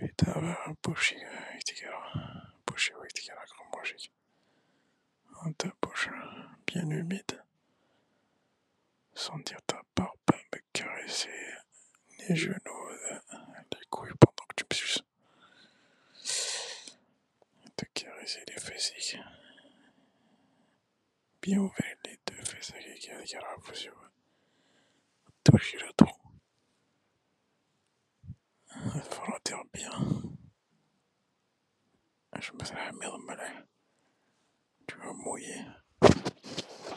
Lite pushy tycker jag. Pushy tycker jag om musik. Inte push, bien humide. Sentir ta barbe me caresser les genoux, les couilles pendant que tu me suces. Te caresser les fessiers. Bien ouvrir les deux fessiers qui a la fusion. Toucher le tronc.